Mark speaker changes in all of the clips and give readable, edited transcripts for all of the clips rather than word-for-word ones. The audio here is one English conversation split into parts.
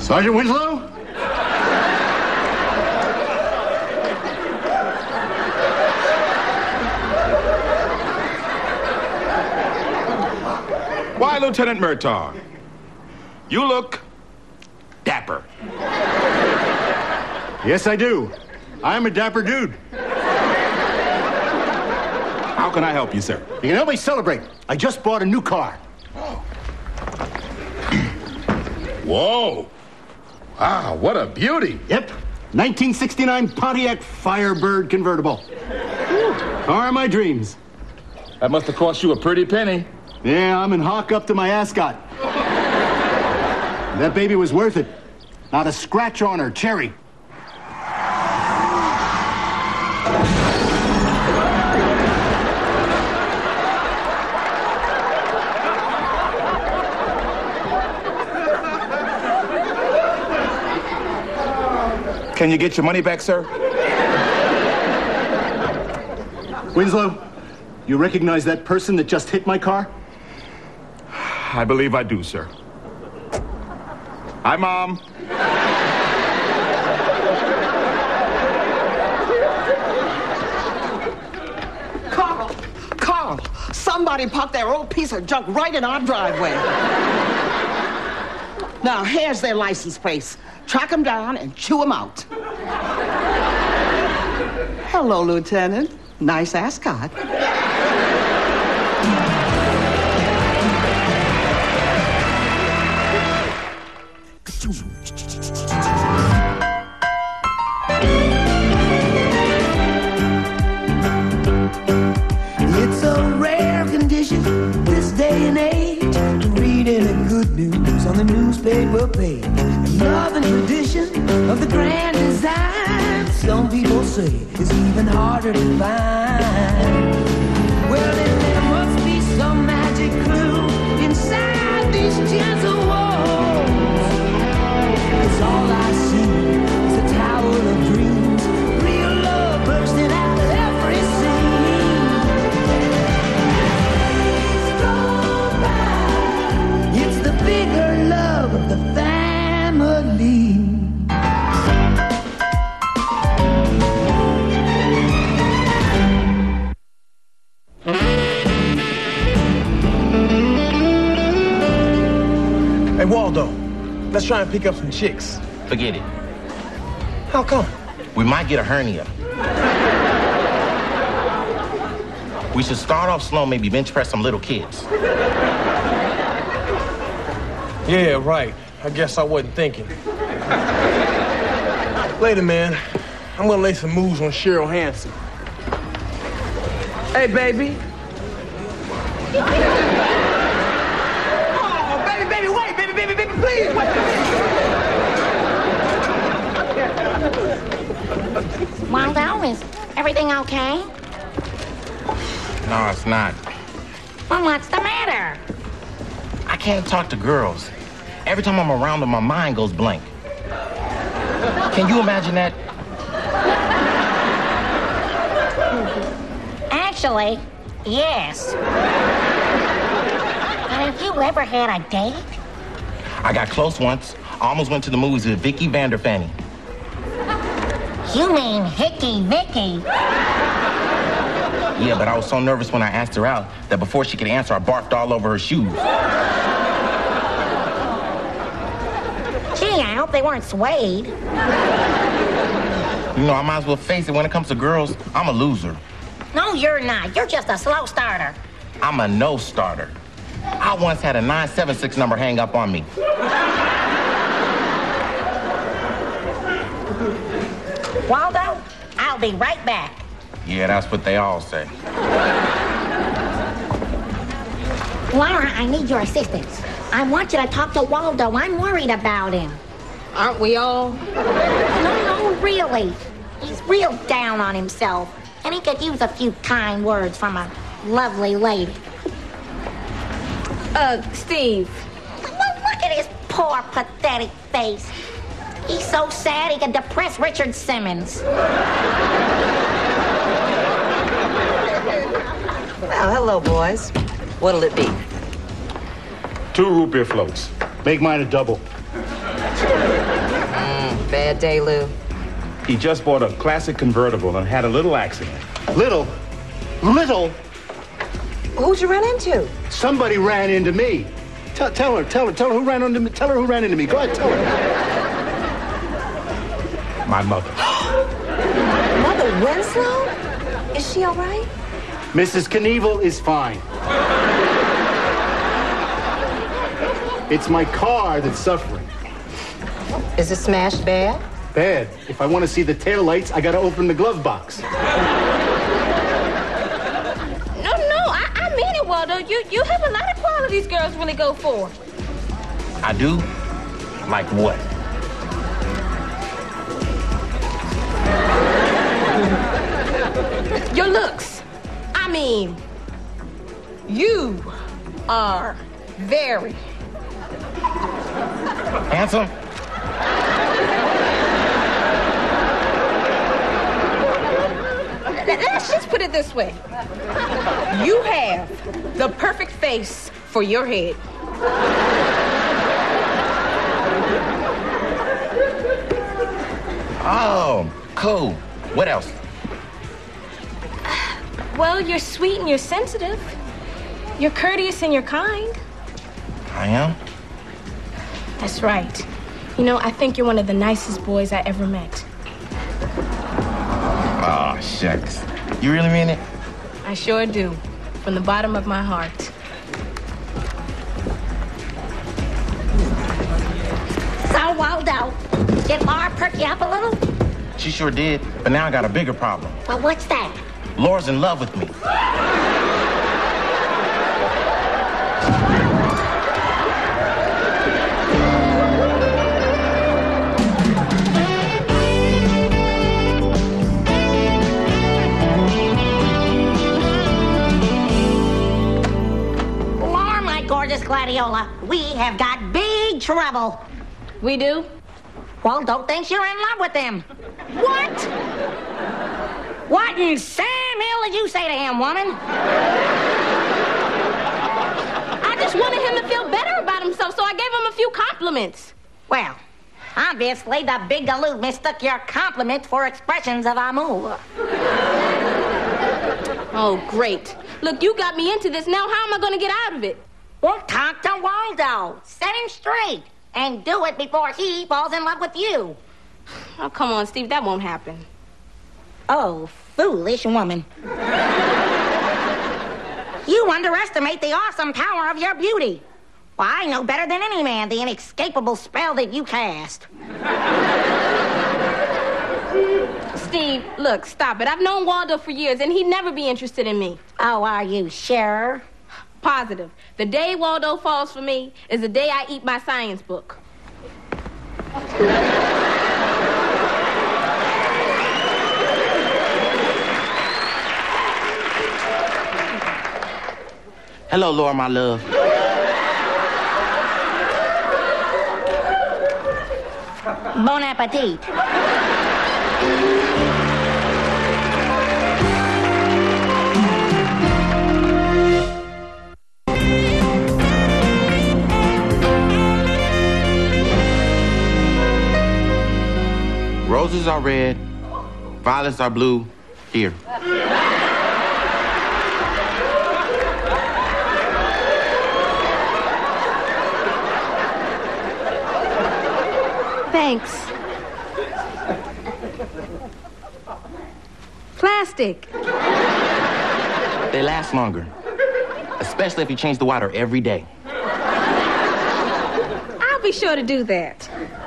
Speaker 1: Sergeant Winslow?
Speaker 2: Why, Lieutenant Murtaugh, you look dapper.
Speaker 1: Yes, I do. I'm a dapper dude.
Speaker 2: How can I help you, sir?
Speaker 1: You can help me celebrate. I just bought a new car.
Speaker 2: Whoa. Wow, what a beauty.
Speaker 1: Yep. 1969 Pontiac Firebird convertible. Car of my dreams.
Speaker 2: That must have cost you a pretty penny.
Speaker 1: Yeah, I'm in hock up to my ascot. That baby was worth it. Not a scratch on her, cherry.
Speaker 2: Can you get your money back, sir?
Speaker 1: Winslow, you recognize that person that just hit my car?
Speaker 2: I believe I do, sir. Hi, Mom.
Speaker 3: Carl, somebody parked their old piece of junk right in our driveway. Now, here's their license plates. Track them down and chew them out. Hello, Lieutenant. Nice ascot.
Speaker 4: It's a rare condition this day and age to read any good news on the newspaper page. Love and tradition of the grand design, some people say, is even harder to find. Well, then there must be some magic clue inside these gentle walls. 'Cause all I see is a tower of dreams, real love bursting out of every scene. It's the bigger love of the family.
Speaker 5: Hey, Waldo, let's try and pick up some chicks.
Speaker 6: Forget it.
Speaker 5: How come?
Speaker 6: We might get a hernia. We should start off slow, maybe bench press some little kids.
Speaker 5: Yeah, right. I guess I wasn't thinking. Later, man. I'm gonna lay some moves on Cheryl Hansen.
Speaker 3: Hey, baby. Oh, baby, wait, baby, please, wait.
Speaker 7: Waldo, is everything okay?
Speaker 6: No, it's not.
Speaker 7: Well, what's the matter?
Speaker 6: I can't talk to girls. Every time I'm around them, my mind goes blank. Can you imagine that?
Speaker 7: Actually, yes. But have you ever had a date?
Speaker 6: I got close once. I almost went to the movies with Vicky Vanderfanny.
Speaker 7: You mean Hickey Vicky?
Speaker 6: Yeah, but I was so nervous when I asked her out that before she could answer, I barfed all over her shoes.
Speaker 7: Gee, I hope they weren't suede.
Speaker 6: You know, I might as well face it, when it comes to girls, I'm a loser.
Speaker 7: No, you're not. You're just a slow starter.
Speaker 6: I'm a no-starter. I once had a 976 number hang up on me.
Speaker 7: Waldo, I'll be right back.
Speaker 6: Yeah, that's what they all say.
Speaker 7: Laura, I need your assistance. I want you to talk to Waldo. I'm worried about him.
Speaker 8: Aren't we all?
Speaker 7: No, really. He's real down on himself. And he could use a few kind words from a lovely lady.
Speaker 8: Steve.
Speaker 7: Look at his poor, pathetic face. He's so sad he could depress Richard Simmons.
Speaker 9: Well, hello, boys. What'll it be?
Speaker 2: 2 root beer floats.
Speaker 1: Make mine a double.
Speaker 9: Bad day, Lou.
Speaker 2: He just bought a classic convertible and had a little accident.
Speaker 1: Little?
Speaker 9: Who'd you run into?
Speaker 1: Somebody ran into me. Tell her who ran into me. Tell her who ran into me. Go ahead, tell her.
Speaker 2: My mother.
Speaker 9: Mother Winslow? Is she all right?
Speaker 1: Mrs. Knievel is fine. It's my car that's suffering.
Speaker 9: Is it smashed bad?
Speaker 1: Bad. If I want to see the taillights, I gotta open the glove box.
Speaker 8: No, I mean it, Waldo. You have a lot of qualities girls really go for.
Speaker 6: I do? Like what?
Speaker 8: Your looks. I mean, you are very
Speaker 6: Handsome?
Speaker 8: Let's just put it this way. You have the perfect face for your head.
Speaker 6: Oh, cool. What else?
Speaker 8: Well, you're sweet and you're sensitive. You're courteous and you're kind.
Speaker 6: I am?
Speaker 8: That's right. You know, I think you're one of the nicest boys I ever met.
Speaker 6: Oh, shucks. You really mean it?
Speaker 8: I sure do. From the bottom of my heart.
Speaker 7: So, Waldo, did Laura perk you up a little?
Speaker 6: She sure did, but now I got a bigger problem.
Speaker 7: Well, what's that?
Speaker 6: Laura's in love with me.
Speaker 7: Laura, my gorgeous gladiola, we have got big trouble.
Speaker 8: We do?
Speaker 7: Waldo thinks you're in love with him. What? What in Sam Hill did you say to him, woman?
Speaker 8: I just wanted him to feel better about himself, so I gave him a few compliments.
Speaker 7: Well, obviously the big galoot mistook your compliments for expressions of amour.
Speaker 8: Oh, great. Look, you got me into this. Now how am I going to get out of it?
Speaker 7: Well, talk to Waldo. Set him straight. And do it before he falls in love with you.
Speaker 8: Oh, come on, Steve. That won't happen.
Speaker 7: Oh, foolish woman. You underestimate the awesome power of your beauty. Well, I know better than any man the inescapable spell that you cast.
Speaker 8: Steve, look, stop it. I've known Waldo for years, and he'd never be interested in me.
Speaker 7: Oh, are you sure?
Speaker 8: Positive. The day Waldo falls for me is the day I eat my science book.
Speaker 6: Hello, Laura, my love.
Speaker 7: Bon appetit.
Speaker 6: Roses are red, violets are blue. Here.
Speaker 8: Thanks. Plastic.
Speaker 6: They last longer, especially if you change the water every day.
Speaker 8: I'll be sure to do that.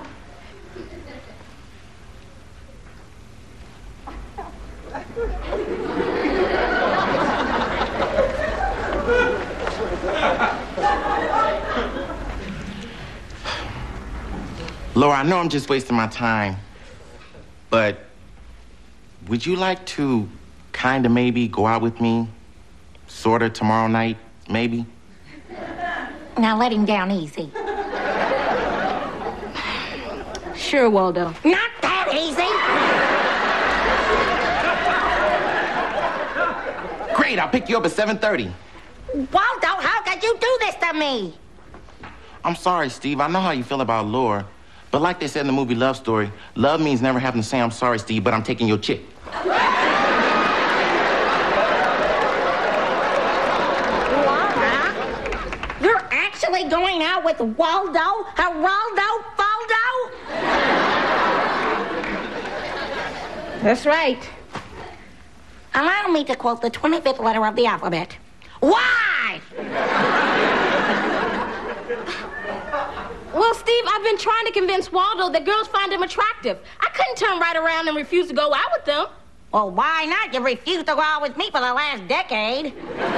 Speaker 6: Laura, I know I'm just wasting my time, but would you like to kind of maybe go out with me, sort of tomorrow night, maybe?
Speaker 7: Now let him down easy.
Speaker 8: Sure, Waldo.
Speaker 7: Not that easy.
Speaker 6: Great, I'll pick you up at 7:30.
Speaker 7: Waldo, how could you do this to me?
Speaker 6: I'm sorry, Steve. I know how you feel about Laura, But like they said in the movie Love Story, love means never having to say I'm sorry, Steve, but I'm taking your chick.
Speaker 7: Laura, you're actually going out with Waldo? Geraldo? Faldo?
Speaker 8: That's right.
Speaker 7: Allow me to quote the 25th letter of the alphabet. Why?
Speaker 8: Well, Steve, I've been trying to convince Waldo that girls find him attractive. I couldn't turn right around and refuse to go out with them.
Speaker 7: Well, why not? You refused to go out with me for the last decade.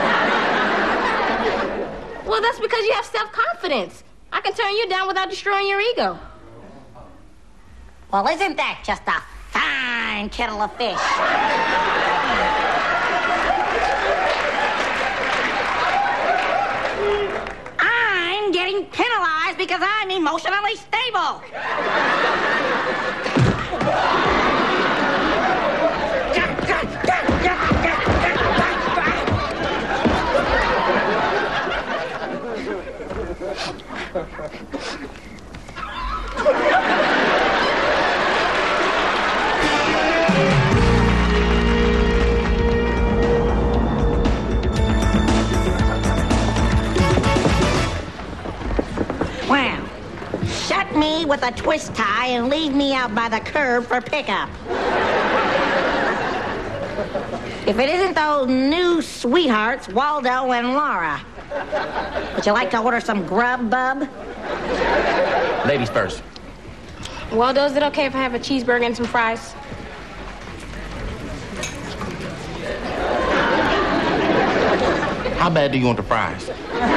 Speaker 8: Well, that's because you have self-confidence. I can turn you down without destroying your ego.
Speaker 7: Well, isn't that just a fine kettle of fish? I'm getting penalized because I'm emotionally stable. Well, shut me with a twist tie and leave me out by the curb for pickup. If it isn't those new sweethearts, Waldo and Laura. Would you like to order some grub, bub?
Speaker 6: Ladies first.
Speaker 8: Waldo, is it okay if I have a cheeseburger and some fries?
Speaker 6: How bad do you want the fries?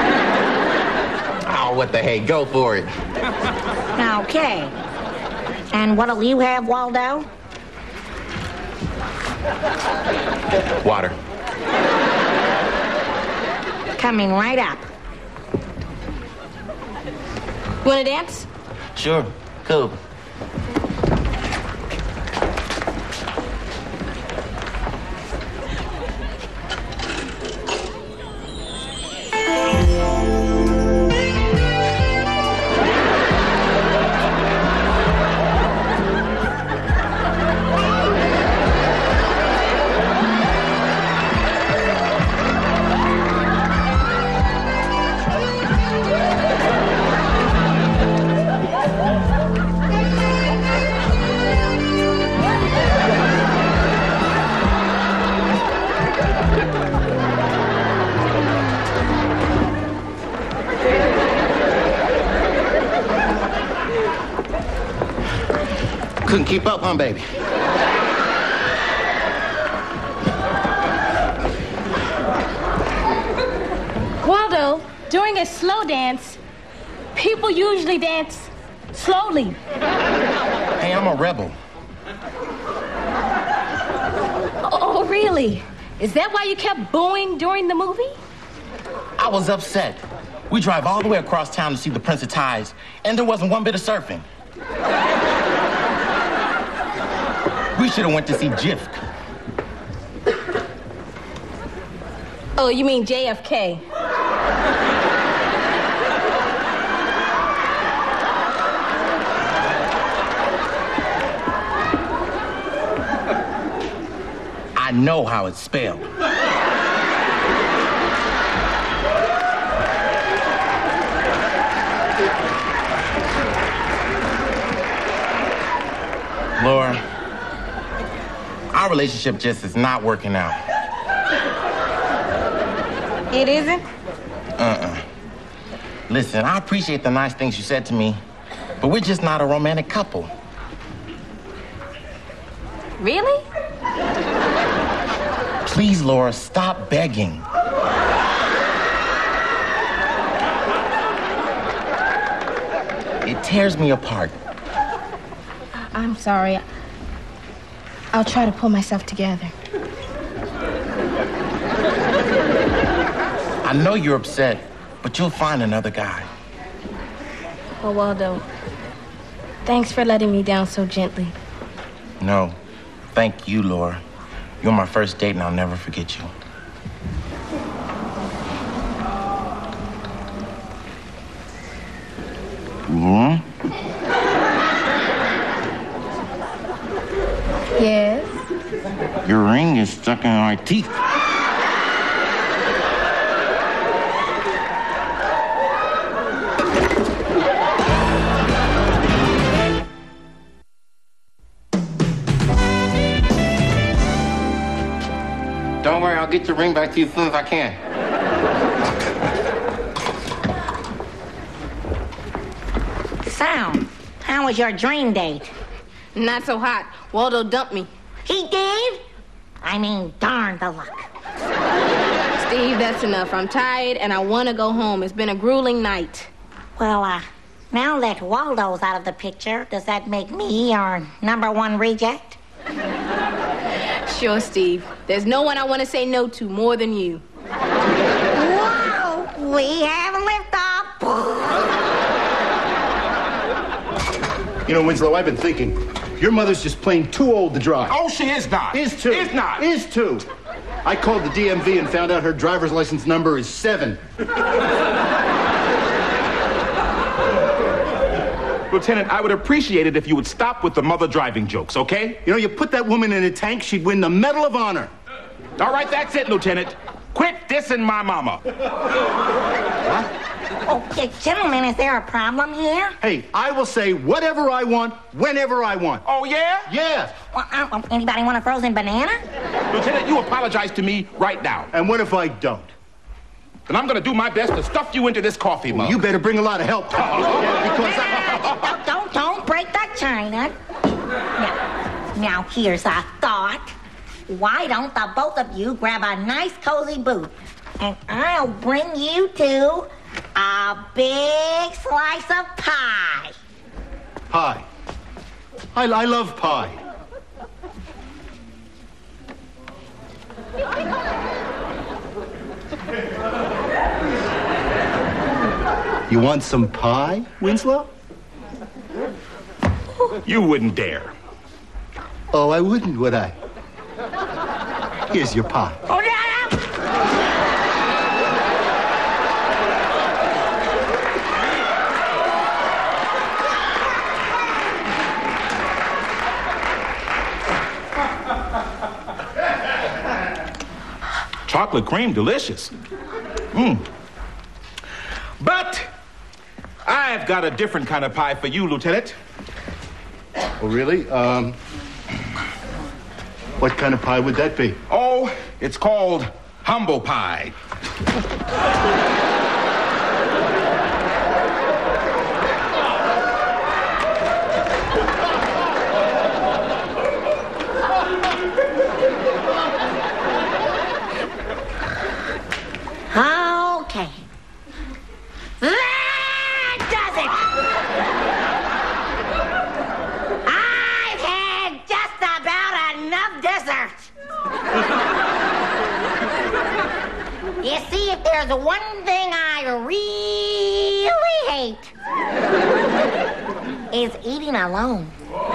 Speaker 6: Oh, what the heck? Go for it.
Speaker 7: Okay. And what'll you have, Waldo?
Speaker 6: Water.
Speaker 7: Coming right up.
Speaker 8: Want to dance?
Speaker 6: Sure. Cool. Couldn't keep up, huh, baby?
Speaker 8: Waldo, during a slow dance, people usually dance slowly.
Speaker 6: Hey, I'm a rebel.
Speaker 8: Oh, really? Is that why you kept booing during the movie?
Speaker 6: I was upset. We drive all the way across town to see the Prince of Tides, and there wasn't one bit of surfing. We should have went to see Jifk.
Speaker 8: Oh, you mean JFK?
Speaker 6: I know how it's spelled. Laura, our relationship just is not working out.
Speaker 8: It isn't?
Speaker 6: Listen, I appreciate the nice things you said to me, but we're just not a romantic couple.
Speaker 8: Really?
Speaker 6: Please, Laura, stop begging. It tears me apart.
Speaker 8: I'm sorry. I'll try to pull myself together.
Speaker 6: I know you're upset, but you'll find another guy.
Speaker 8: Oh, Waldo, thanks for letting me down so gently.
Speaker 6: No, thank you, Laura. You're my first date, and I'll never forget you. Mm-hmm. string is stuck in my teeth. Don't worry, I'll get your ring back to you as soon as I can.
Speaker 7: So, how was your dream date?
Speaker 8: Not so hot. Waldo dumped me.
Speaker 7: He did? I mean, darn the luck.
Speaker 8: Steve, that's enough. I'm tired and I want to go home. It's been a grueling night.
Speaker 7: Well, now that Waldo's out of the picture, does that make me your #1 reject?
Speaker 8: Sure, Steve. There's no one I want to say no to more than you.
Speaker 7: Whoa! We have liftoff!
Speaker 1: You know, Winslow, I've been thinking, your mother's just plain too old to drive.
Speaker 2: Oh, she is not.
Speaker 1: Is too.
Speaker 2: Is not.
Speaker 1: Is too. I called the DMV and found out her driver's license number is 7.
Speaker 2: Lieutenant, I would appreciate it if you would stop with the mother driving jokes, okay?
Speaker 1: You know, you put that woman in a tank, she'd win the Medal of Honor.
Speaker 2: All right, that's it, Lieutenant. Quit dissing my mama.
Speaker 7: Oh, gentlemen, is there a problem here?
Speaker 1: Hey, I will say whatever I want, whenever I want.
Speaker 2: Oh, yeah?
Speaker 1: Yeah.
Speaker 7: Well, anybody want a frozen banana?
Speaker 2: Lieutenant, you apologize to me right now.
Speaker 1: And what if I don't?
Speaker 2: Then I'm going to do my best to stuff you into this coffee mug.
Speaker 1: You better bring a lot of help, Tom. Because
Speaker 7: Don't break that china. Now, here's a thought. Why don't the both of you grab a nice cozy booth, and I'll bring you to a big slice of pie.
Speaker 1: Pie. I love pie. You want some pie, Winslow?
Speaker 2: You wouldn't dare.
Speaker 1: Oh, I wouldn't, would I? Here's your pie.
Speaker 7: Oh, no!
Speaker 2: Chocolate cream, delicious. But I've got a different kind of pie for you, Lieutenant.
Speaker 1: Oh, really? What kind of pie would that be?
Speaker 2: Oh, it's called humble pie.
Speaker 7: Okay. That does it! I've had just about enough dessert. You see, if there's one thing I really hate, is eating alone.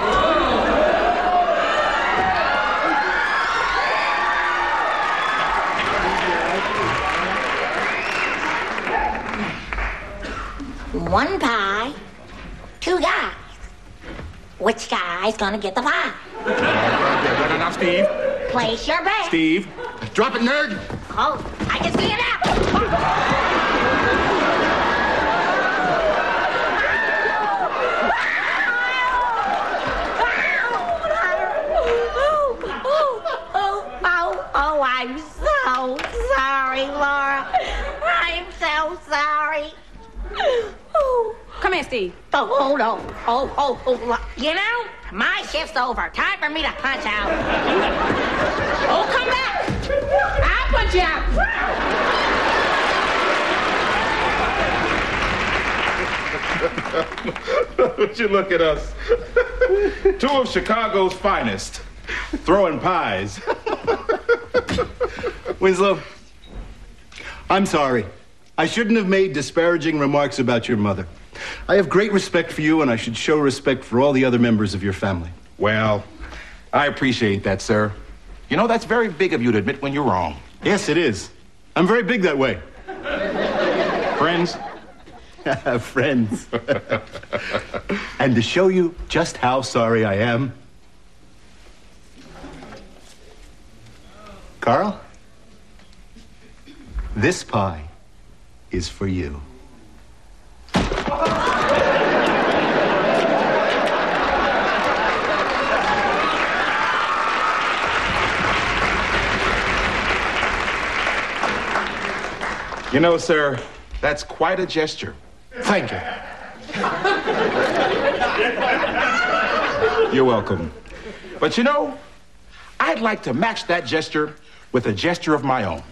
Speaker 7: One pie, 2 guys. Which guy's gonna get the pie?
Speaker 2: Now, Steve.
Speaker 7: Place your bet.
Speaker 2: Steve.
Speaker 1: Drop it, nerd.
Speaker 7: Oh, I can see it now. Oh, I'm so sorry, Laura. I'm so sorry.
Speaker 8: Come here, Steve.
Speaker 7: Oh, hold on. Oh, you know, my shift's over. Time for me to punch out. Oh, come back. I'll punch you out.
Speaker 2: Would you look at us? 2 of Chicago's finest, throwing pies.
Speaker 1: Winslow, I'm sorry. I shouldn't have made disparaging remarks about your mother. I have great respect for you, and I should show respect for all the other members of your family.
Speaker 2: Well, I appreciate that, sir. You know, that's very big of you to admit when you're wrong.
Speaker 1: Yes, it is. I'm very big that way.
Speaker 2: Friends?
Speaker 1: Friends. And to show you just how sorry I am, Carl, this pie is for you.
Speaker 2: You know, sir, that's quite a gesture.
Speaker 1: Thank you.
Speaker 2: You're welcome. But you know, I'd like to match that gesture with a gesture of my own.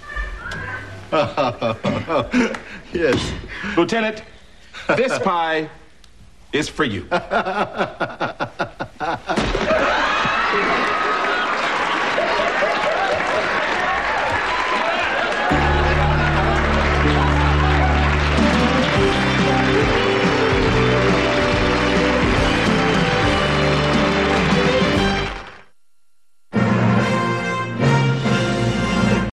Speaker 1: Yes.
Speaker 2: Lieutenant, this pie is for you.